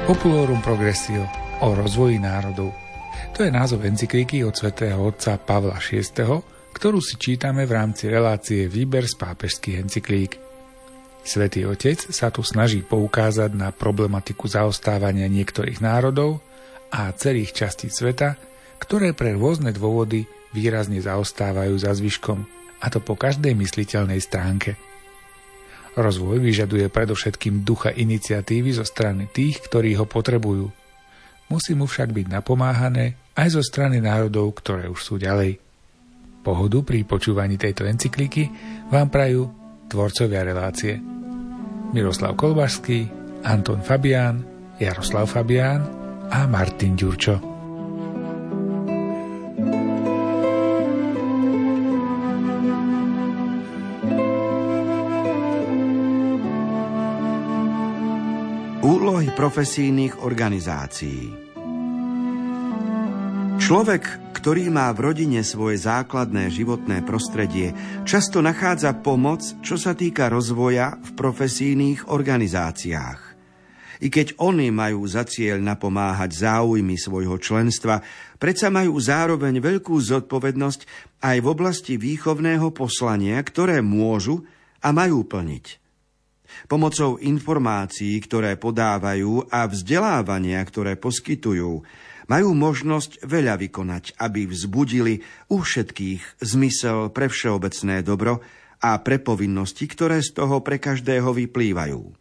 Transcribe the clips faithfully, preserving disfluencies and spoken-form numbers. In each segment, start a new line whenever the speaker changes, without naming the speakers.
Populorum Progressio o rozvoji národov. To je názov encyklíky od svätého otca Pavla šiesteho, ktorú si čítame v rámci relácie Výber z pápežských encyklík. Svätý Otec sa tu snaží poukázať na problematiku zaostávania niektorých národov a celých častí sveta, ktoré pre rôzne dôvody výrazne zaostávajú za zvyškom, a to po každej mysliteľnej stránke. Rozvoj vyžaduje predovšetkým ducha iniciatívy zo strany tých, ktorí ho potrebujú. Musí mu však byť napomáhané aj zo strany národov, ktoré už sú ďalej. Pohodu pri počúvaní tejto encyklíky vám prajú tvorcovia relácie Miroslav Kolbašský, Anton Fabián, Jaroslav Fabián a Martin Ďurčo.
Úlohy profesijných organizácií. Človek, ktorý má v rodine svoje základné životné prostredie, často nachádza pomoc, čo sa týka rozvoja v profesijných organizáciách. I keď oni majú za cieľ napomáhať záujmy svojho členstva, predsa majú zároveň veľkú zodpovednosť aj v oblasti výchovného poslania, ktoré môžu a majú plniť. Pomocou informácií, ktoré podávajú, a vzdelávania, ktoré poskytujú, majú možnosť veľa vykonať, aby vzbudili u všetkých zmysel pre všeobecné dobro a pre povinnosti, ktoré z toho pre každého vyplývajú.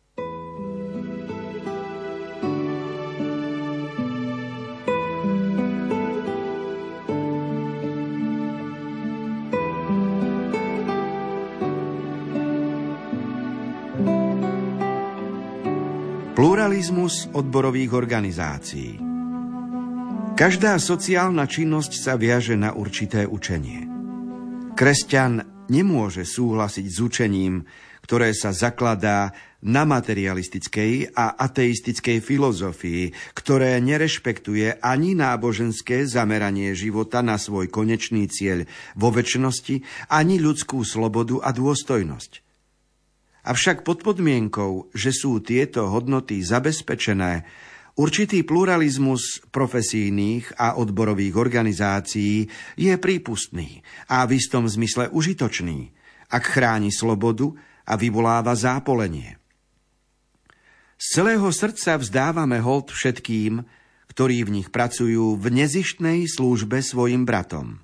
Pluralizmus odborových organizácií. Každá sociálna činnosť sa viaže na určité učenie. Kresťan nemôže súhlasiť s učením, ktoré sa zakladá na materialistickej a ateistickej filozofii, ktoré nerešpektuje ani náboženské zameranie života na svoj konečný cieľ vo večnosti, ani ľudskú slobodu a dôstojnosť. Avšak pod podmienkou, že sú tieto hodnoty zabezpečené, určitý pluralizmus profesijných a odborových organizácií je prípustný a v istom zmysle užitočný, ak chráni slobodu a vyvoláva zápolenie. Z celého srdca vzdávame hold všetkým, ktorí v nich pracujú v nezištnej službe svojim bratom.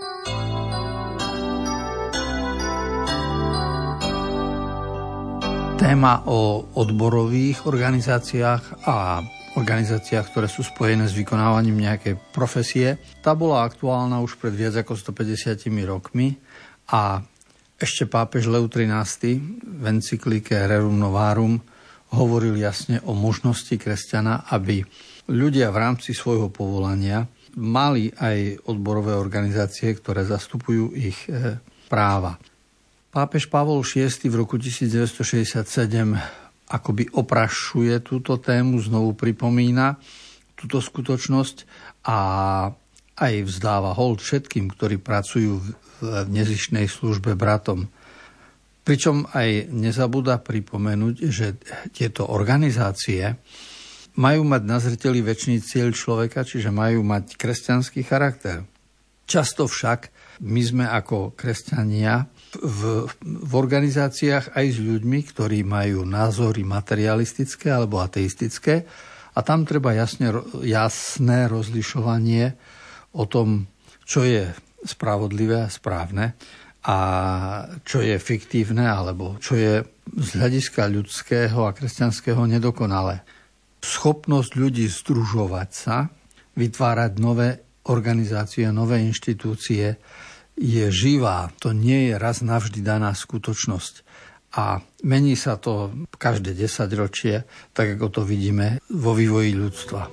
Téma o odborových organizáciách a organizáciách, ktoré sú spojené s vykonávaním nejakej profesie, tá bola aktuálna už pred viac ako stopäťdesiatimi rokmi a ešte pápež Lev trinásty v encyklike Rerum Novarum hovoril jasne o možnosti kresťana, aby ľudia v rámci svojho povolania mali aj odborové organizácie, ktoré zastupujú ich práva. Pápež Pavol šiesty v roku devätnásťstošesťdesiatsedem akoby oprašuje túto tému, znovu pripomína túto skutočnosť a aj vzdáva hold všetkým, ktorí pracujú v nezištnej službe bratom. Pričom aj nezabúda pripomenúť, že tieto organizácie majú mať na zreteli večný cieľ človeka, čiže majú mať kresťanský charakter. Často však my sme ako kresťania v, v organizáciách aj s ľuďmi, ktorí majú názory materialistické alebo ateistické a tam treba jasne, jasné rozlišovanie o tom, čo je spravodlivé a správne a čo je fiktívne alebo čo je z hľadiska ľudského a kresťanského nedokonalé. Schopnosť ľudí združovať sa, vytvárať nové organizácie, nové inštitúcie je živá, to nie je raz navždy daná skutočnosť. A mení sa to každé desaťročie, tak ako to vidíme vo vývoji ľudstva.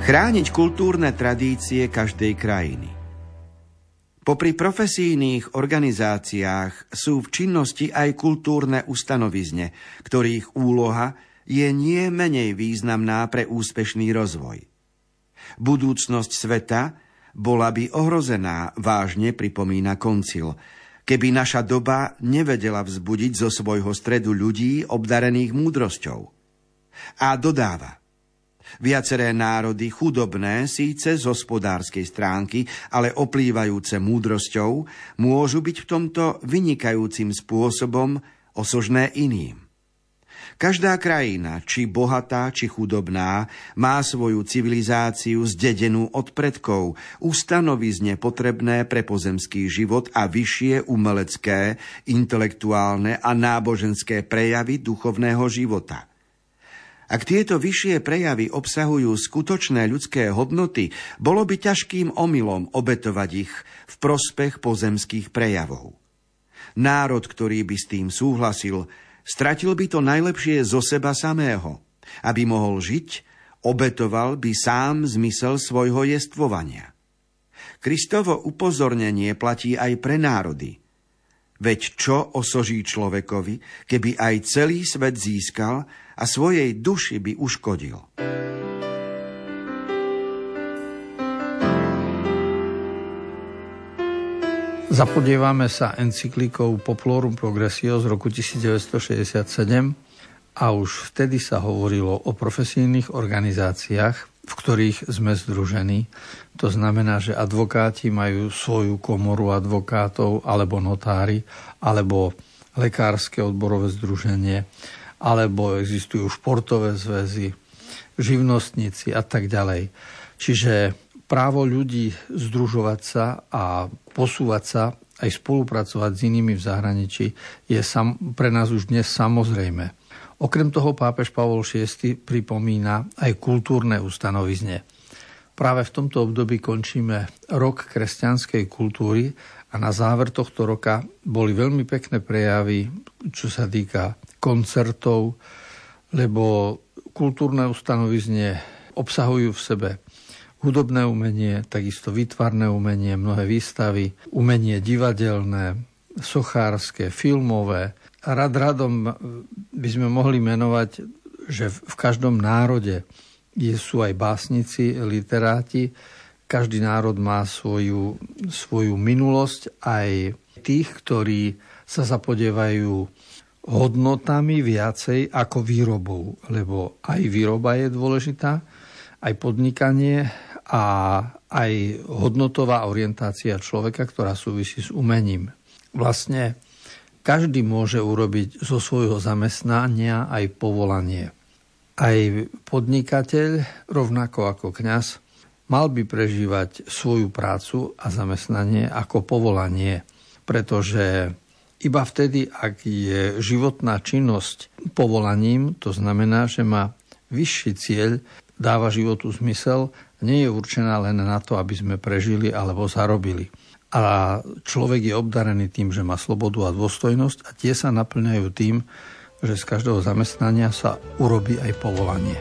Chrániť kultúrne tradície každej krajiny. Popri profesijných organizáciách sú v činnosti aj kultúrne ustanovizne, ktorých úloha je nie menej významná pre úspešný rozvoj. Budúcnosť sveta bola by ohrozená, vážne pripomína koncil, keby naša doba nevedela vzbudiť zo svojho stredu ľudí obdarených múdrosťou. A dodáva: viaceré národy chudobné síce z hospodárskej stránky, ale oplývajúce múdrosťou, môžu byť v tomto vynikajúcim spôsobom osožné iným. Každá krajina, či bohatá, či chudobná, má svoju civilizáciu zdedenú od predkov, ustanovizne potrebné pre pozemský život a vyššie umelecké, intelektuálne a náboženské prejavy duchovného života. Ak tieto vyššie prejavy obsahujú skutočné ľudské hodnoty, bolo by ťažkým omylom obetovať ich v prospech pozemských prejavov. Národ, ktorý by s tým súhlasil, stratil by to najlepšie zo seba samého. Aby mohol žiť, obetoval by sám zmysel svojho jestvovania. Kristovo upozornenie platí aj pre národy. Veď čo osoží človekovi, keby aj celý svet získal a svojej duši by uškodil?
Zapodievame sa encyklikou Populorum Progressio z roku devätnásťstošesťdesiatsedem a už vtedy sa hovorilo o profesijných organizáciách, v ktorých sme združení. To znamená, že advokáti majú svoju komoru advokátov, alebo notári, alebo lekárske odborové združenie, alebo existujú športové zväzy, živnostníci a tak ďalej. Čiže právo ľudí združovať sa a posúvať sa, aj spolupracovať s inými v zahraničí, je sam, pre nás už dnes samozrejme. Okrem toho pápež Pavol šiesty pripomína aj kultúrne ustanovizne. Práve v tomto období končíme rok kresťanskej kultúry a na záver tohto roka boli veľmi pekné prejavy, čo sa týka koncertov, lebo kultúrne ustanovizne obsahujú v sebe hudobné umenie, takisto výtvarné umenie, mnohé výstavy, umenie divadelné, sochárske, filmové. Rad radom by sme mohli menovať, že v každom národe sú aj básnici, literáti. Každý národ má svoju, svoju minulosť, aj tých, ktorí sa zapodievajú hodnotami viacej ako výrobou, lebo aj výroba je dôležitá, aj podnikanie a aj hodnotová orientácia človeka, ktorá súvisí s umením. Vlastne každý môže urobiť zo svojho zamestnania aj povolanie. Aj podnikateľ, rovnako ako kňaz, mal by prežívať svoju prácu a zamestnanie ako povolanie, pretože iba vtedy, ak je životná činnosť povolaním, to znamená, že má vyšší cieľ, dáva životu zmysel, nie je určená len na to, aby sme prežili alebo zarobili. A človek je obdarený tým, že má slobodu a dôstojnosť a tie sa naplňajú tým, že z každého zamestnania sa urobí aj povolanie.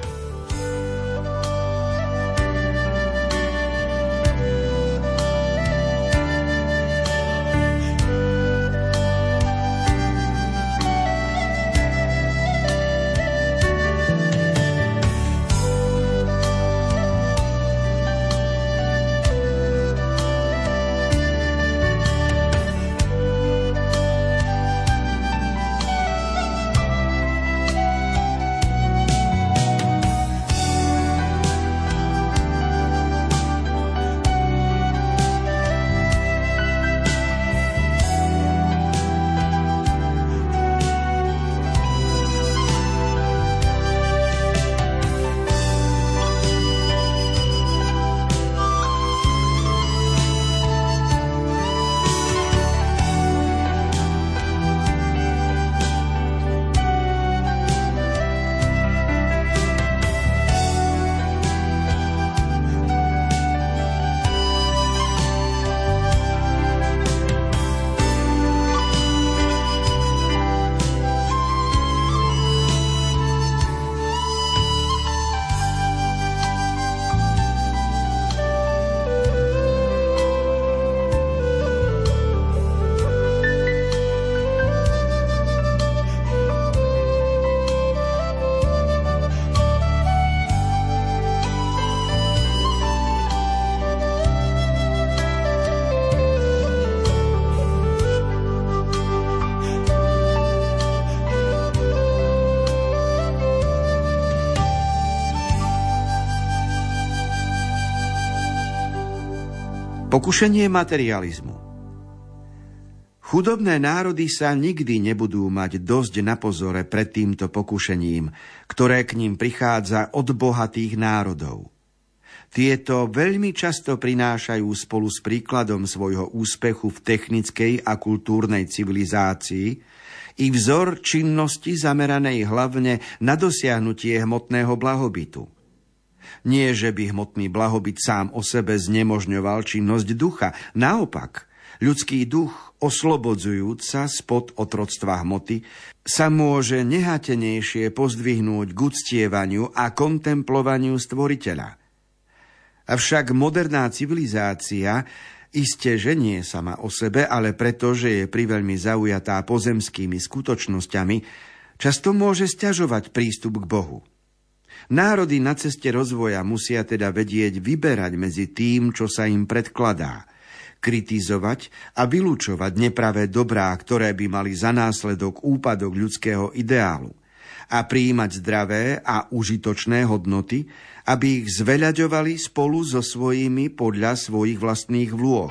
Pokušenie materializmu. Chudobné národy sa nikdy nebudú mať dosť na pozore pred týmto pokušením, ktoré k ním prichádza od bohatých národov. Tieto veľmi často prinášajú spolu s príkladom svojho úspechu v technickej a kultúrnej civilizácii i vzor činnosti zameranej hlavne na dosiahnutie hmotného blahobytu. Nie, že by hmotný blahobyt sám o sebe znemožňoval činnosť ducha, naopak, ľudský duch, oslobodzujúc sa spod otroctva hmoty, sa môže nehatenejšie pozdvihnúť k uctievaniu a kontemplovaniu stvoriteľa. Avšak moderná civilizácia iste že nie sama o sebe, ale preto, že je priveľmi zaujatá pozemskými skutočnosťami, často môže sťažovať prístup k Bohu. Národy na ceste rozvoja musia teda vedieť vyberať medzi tým, čo sa im predkladá, kritizovať a vylúčovať nepravé dobrá, ktoré by mali za následok úpadok ľudského ideálu, a prijímať zdravé a užitočné hodnoty, aby ich zveľaďovali spolu so svojimi podľa svojich vlastných vlôch.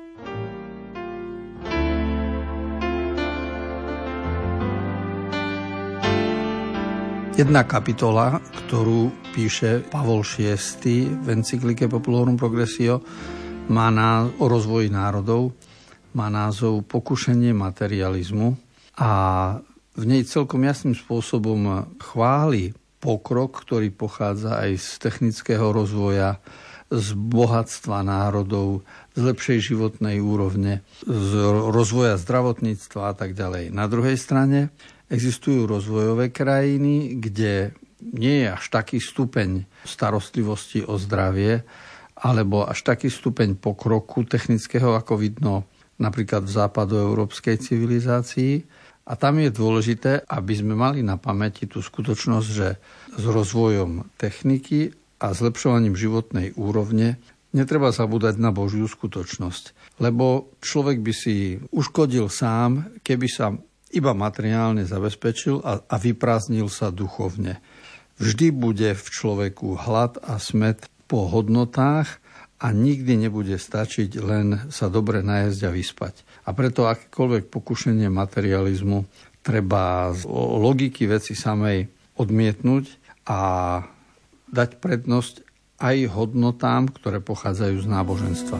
Jedna kapitola, ktorú píše Pavol šiesty v encyklike Populorum Progressio, má na, o rozvoji národov, má názov Pokušenie materializmu a v nej celkom jasným spôsobom chváli pokrok, ktorý pochádza aj z technického rozvoja, z bohatstva národov, z lepšej životnej úrovne, z rozvoja zdravotníctva a tak ďalej. Na druhej strane existujú rozvojové krajiny, kde nie je až taký stupeň starostlivosti o zdravie, alebo až taký stupeň pokroku technického, ako vidno napríklad v západoeurópskej civilizácii. A tam je dôležité, aby sme mali na pamäti tú skutočnosť, že s rozvojom techniky a zlepšovaním životnej úrovne netreba zabúdať na Božiu skutočnosť. Lebo človek by si uškodil sám, keby sa iba materiálne zabezpečil a, a vyprázdnil sa duchovne. Vždy bude v človeku hlad a smäd po hodnotách a nikdy nebude stačiť len sa dobre najesť a vyspať. A preto akékoľvek pokušenie materializmu treba z logiky veci samej odmietnúť a dať prednosť aj hodnotám, ktoré pochádzajú z náboženstva.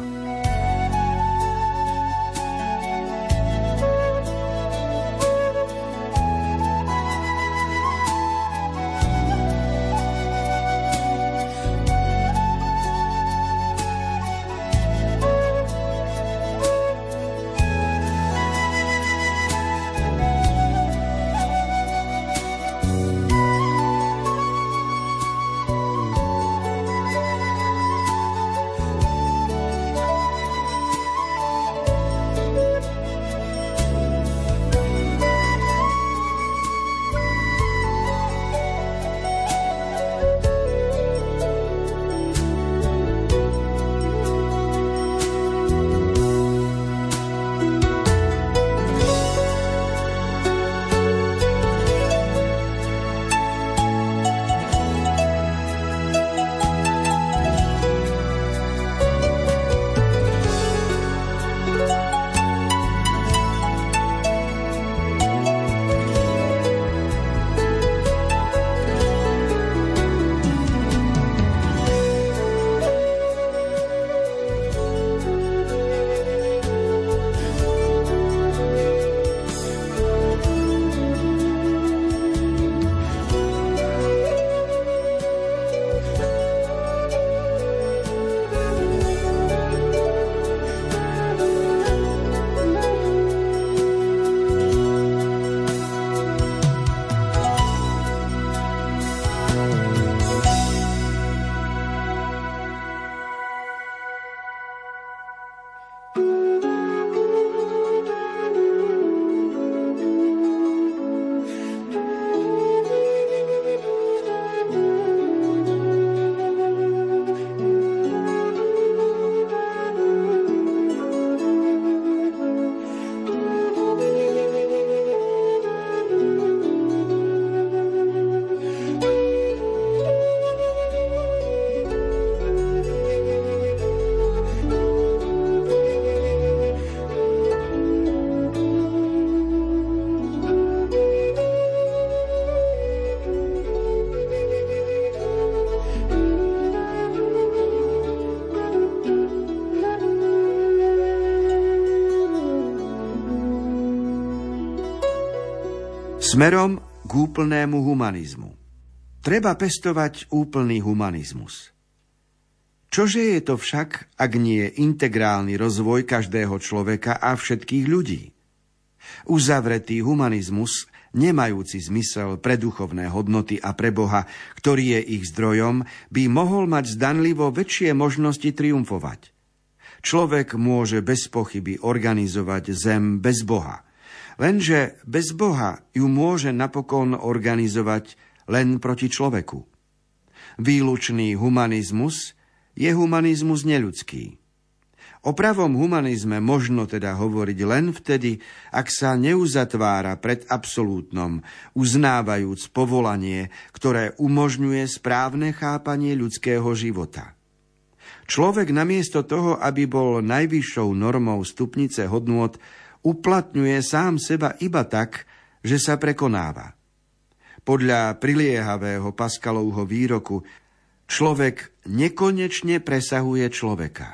Smerom k úplnému humanizmu. Treba pestovať úplný humanizmus. Čože je to však, ak nie integrálny rozvoj každého človeka a všetkých ľudí? Uzavretý humanizmus, nemajúci zmysel pre duchovné hodnoty a pre Boha, ktorý je ich zdrojom, by mohol mať zdanlivo väčšie možnosti triumfovať. Človek môže bez pochyby organizovať zem bez Boha. Lenže bez Boha ju môže napokon organizovať len proti človeku. Výlučný humanizmus je humanizmus neľudský. O pravom humanizme možno teda hovoriť len vtedy, ak sa neuzatvára pred absolútnom, uznávajúc povolanie, ktoré umožňuje správne chápanie ľudského života. Človek namiesto toho, aby bol najvyššou normou stupnice hodnôt, uplatňuje sám seba iba tak, že sa prekonáva. Podľa priliehavého Pascalovho výroku človek nekonečne presahuje človeka.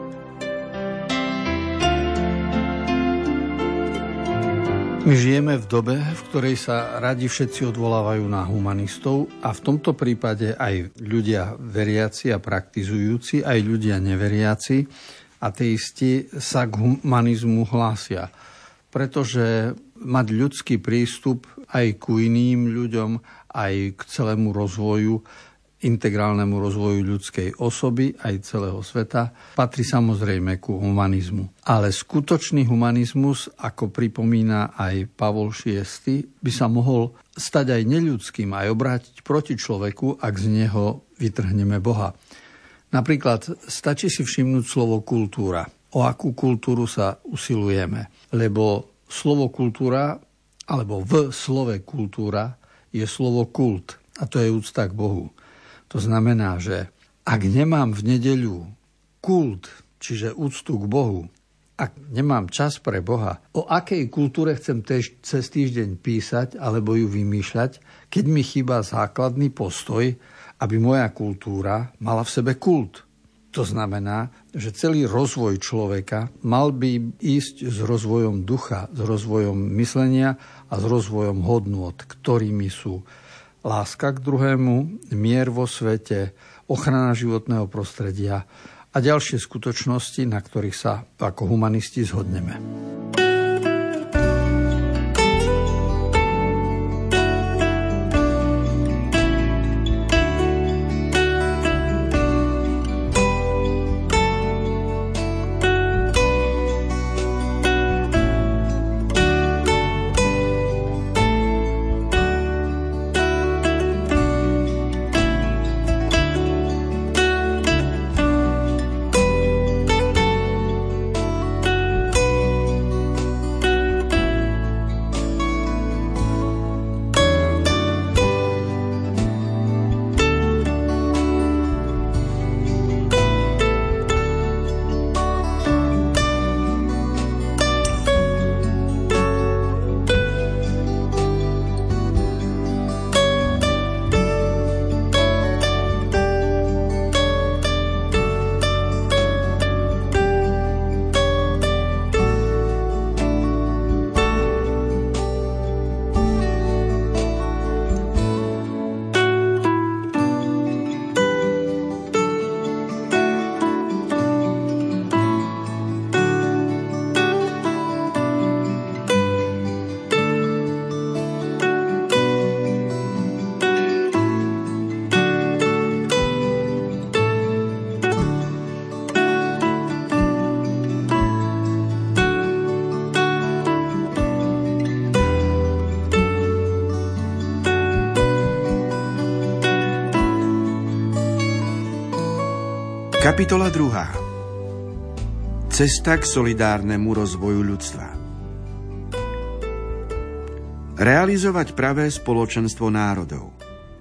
My žijeme v dobe, v ktorej sa radi všetci odvolávajú na humanistov a v tomto prípade aj ľudia veriaci a praktizujúci, aj ľudia neveriaci, ateisti sa k humanizmu hlásia. Pretože mať ľudský prístup aj ku iným ľuďom, aj k celému rozvoju, integrálnemu rozvoju ľudskej osoby aj celého sveta, patrí samozrejme ku humanizmu. Ale skutočný humanizmus, ako pripomína aj Pavol šiesty, by sa mohol stať aj neľudským, aj obrátiť proti človeku, ak z neho vytrhneme Boha. Napríklad stačí si všimnúť slovo kultúra. O akú kultúru sa usilujeme? Lebo slovo kultúra, alebo v slove kultúra, je slovo kult. A to je úcta k Bohu. To znamená, že ak nemám v nedeľu kult, čiže úctu k Bohu, ak nemám čas pre Boha, o akej kultúre chcem tež cez týždeň písať alebo ju vymýšľať, keď mi chýba základný postoj, aby moja kultúra mala v sebe kult. To znamená, že celý rozvoj človeka mal by ísť s rozvojom ducha, s rozvojom myslenia a s rozvojom hodnôt, ktorými sú láska k druhému, mier vo svete, ochrana životného prostredia a ďalšie skutočnosti, na ktorých sa ako humanisti zhodneme.
Kapitola druhá. Cesta k solidárnemu rozvoju ľudstva. Realizovať pravé spoločenstvo národov.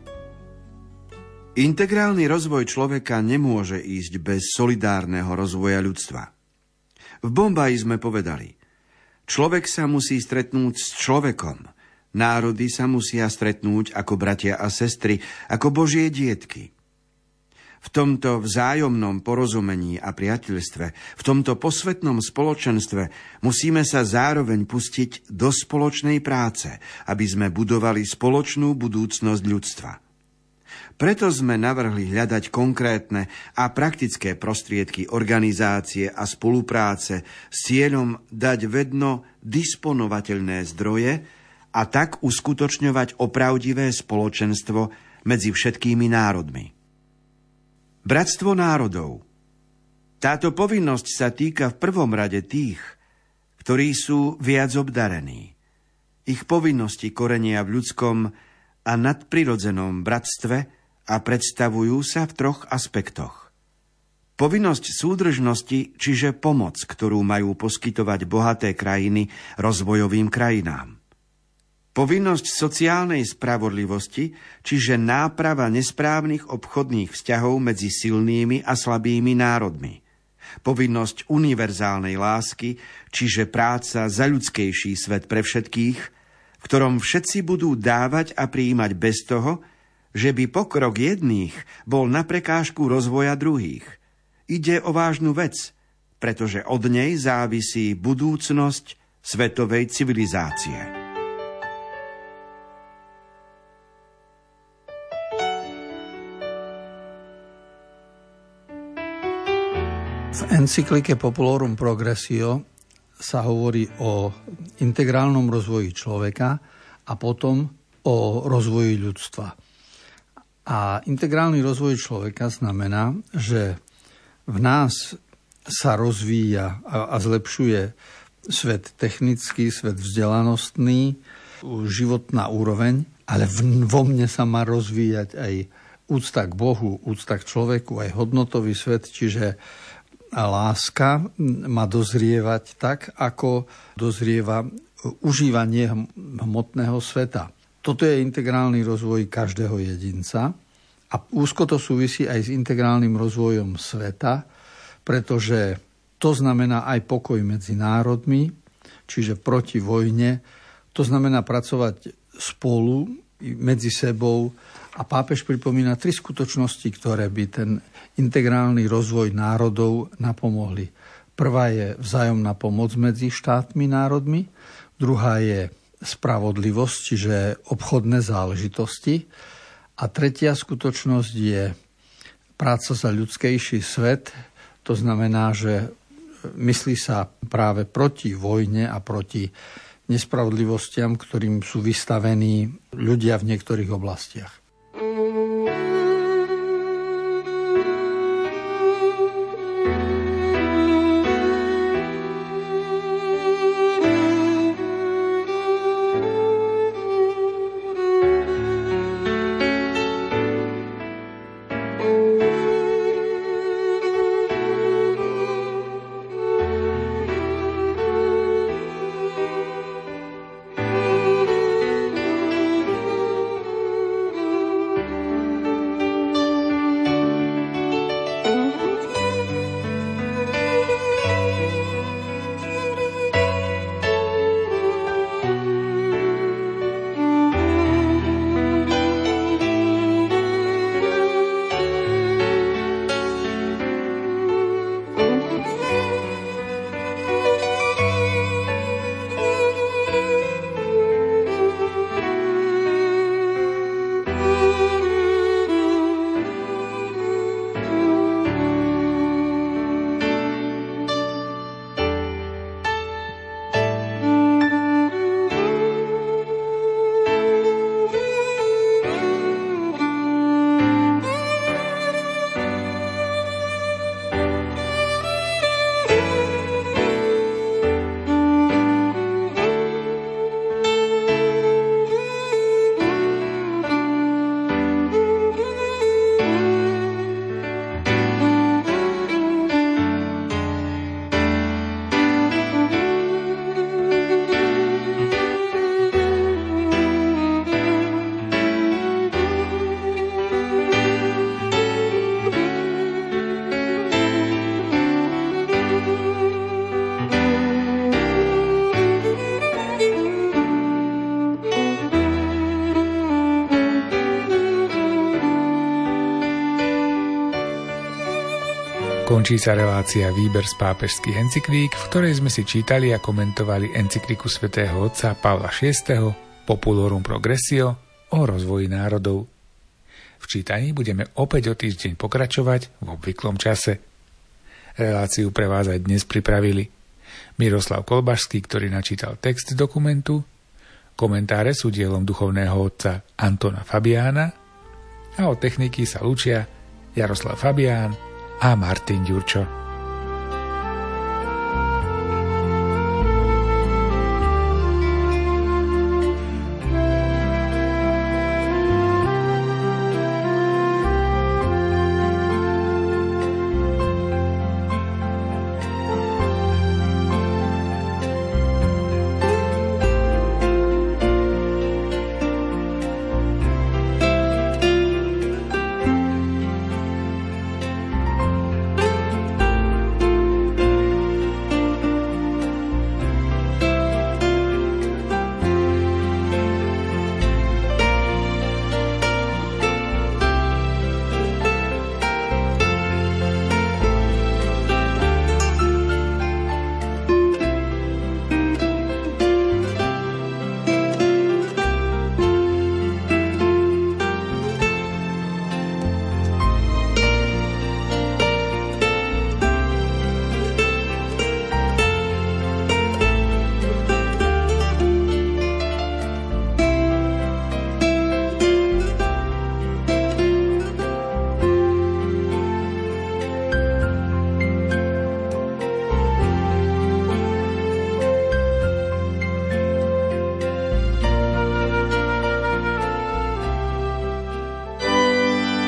Integrálny rozvoj človeka nemôže ísť bez solidárneho rozvoja ľudstva. V Bombaji sme povedali, človek sa musí stretnúť s človekom, národy sa musia stretnúť ako bratia a sestry, ako Božie dietky. V V tomto vzájomnom porozumení a priateľstve, v tomto posvetnom spoločenstve musíme sa zároveň pustiť do spoločnej práce, aby sme budovali spoločnú budúcnosť ľudstva. Preto sme navrhli hľadať konkrétne a praktické prostriedky organizácie a spolupráce s cieľom dať vedno disponovateľné zdroje a tak uskutočňovať opravdivé spoločenstvo medzi všetkými národmi. Bratstvo národov. Táto povinnosť sa týka v prvom rade tých, ktorí sú viac obdarení. Ich povinnosti korenia v ľudskom a nadprirodzenom bratstve a predstavujú sa v troch aspektoch. Povinnosť súdržnosti, čiže pomoc, ktorú majú poskytovať bohaté krajiny rozvojovým krajinám. Povinnosť sociálnej spravodlivosti, čiže náprava nesprávnych obchodných vzťahov medzi silnými a slabými národmi. Povinnosť univerzálnej lásky, čiže práca za ľudskejší svet pre všetkých, v ktorom všetci budú dávať a prijímať bez toho, že by pokrok jedných bol na prekážku rozvoja druhých. Ide o vážnu vec, pretože od nej závisí budúcnosť svetovej civilizácie.
V encyklike Populorum Progressio sa hovorí o integrálnom rozvoji človeka a potom o rozvoji ľudstva. A integrálny rozvoj človeka znamená, že v nás sa rozvíja a zlepšuje svet technický, svet vzdelanostný, životná úroveň, ale vo mne sa má rozvíjať aj úcta k Bohu, úcta k človeku, aj hodnotový svet, čiže a láska má dozrievať tak, ako dozrieva užívanie hmotného sveta. Toto je integrálny rozvoj každého jedinca a úzko to súvisí aj s integrálnym rozvojom sveta, pretože to znamená aj pokoj medzi národmi, čiže proti vojne. To znamená pracovať spolu, medzi sebou. A pápež pripomína tri skutočnosti, ktoré by ten integrálny rozvoj národov napomohli. Prvá je vzájomná pomoc medzi štátmi, národmi. Druhá je spravodlivosť, čiže obchodné záležitosti. A tretia skutočnosť je práca za ľudskejší svet. To znamená, že myslí sa práve proti vojne a proti nespravodlivostiam, ktorým sú vystavení ľudia v niektorých oblastiach.
Končí sa relácia Výber z pápežských encyklík, v ktorej sme si čítali a komentovali encykliku svätého otca Pavla šiesteho Populorum Progressio o rozvoji národov. V čítaní budeme opäť o týždeň pokračovať v obvyklom čase. Reláciu pre vás aj dnes pripravili Miroslav Kolbašský, ktorý načítal text dokumentu, komentáre sú dielom duchovného otca Antona Fabiána a od techniky sa lúčia Jaroslav Fabián a Martin Ďurčo.